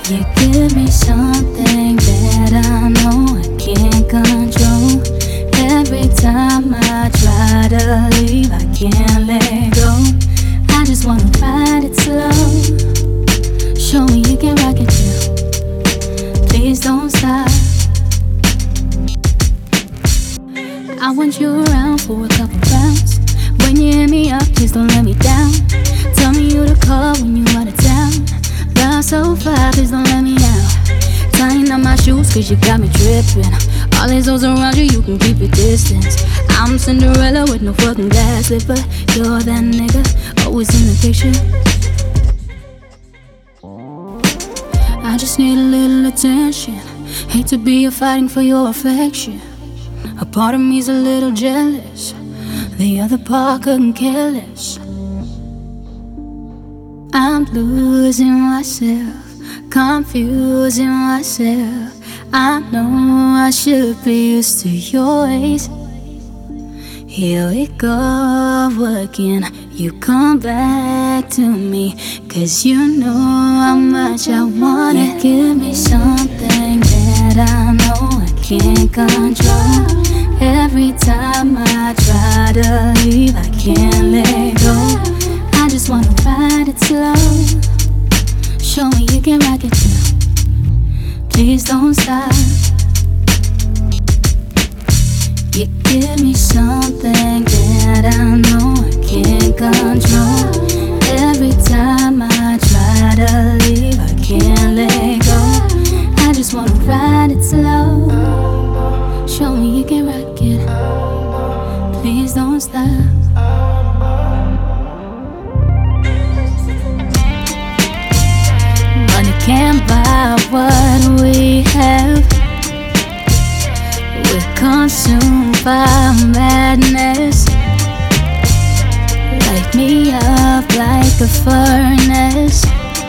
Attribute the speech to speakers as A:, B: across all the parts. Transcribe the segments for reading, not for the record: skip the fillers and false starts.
A: You give me something that I know I can't control. Every time I try to leave, I can't let go. I just wanna ride it slow. Show me you can rock it too. Please don't stop. I want you around for a couple rounds. When you hit me up, please don't let me down. Tell me you the call when you out of town. Love so far, please don't let me out. Tying up my shoes cause you got me dripping. All these hoes around you, you can keep your distance. I'm Cinderella with no fucking glass lip, but you're that nigga, always in the picture. I just need a little attention. Hate to be a fighting for your affection. A part of me's a little jealous. The other part couldn't care less. I'm losing myself, confusing myself. I know I should be used to your ways. Here we go again. You come back to me, cause you know how much I want it. You give me something that I know I can't control. Every time I try to leave, I can't let go. I just wanna ride it slow. Show me you can rock it too. Please don't stop. You give me something that I know I can't control. Every time I try to leave, I can't let go. I just wanna ride it slow. Show me you can rock it. Please don't stop. Money can't buy what we have. We're consumed by madness. Light me up like a furnace.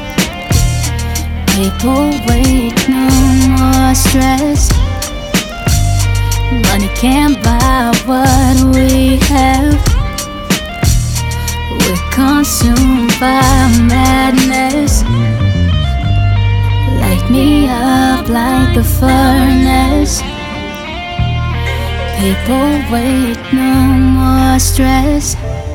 A: Paperweight, no more stress. Money can't buy what we have. We're consumed by madness. Light me up like a furnace. Paperweight, no more stress.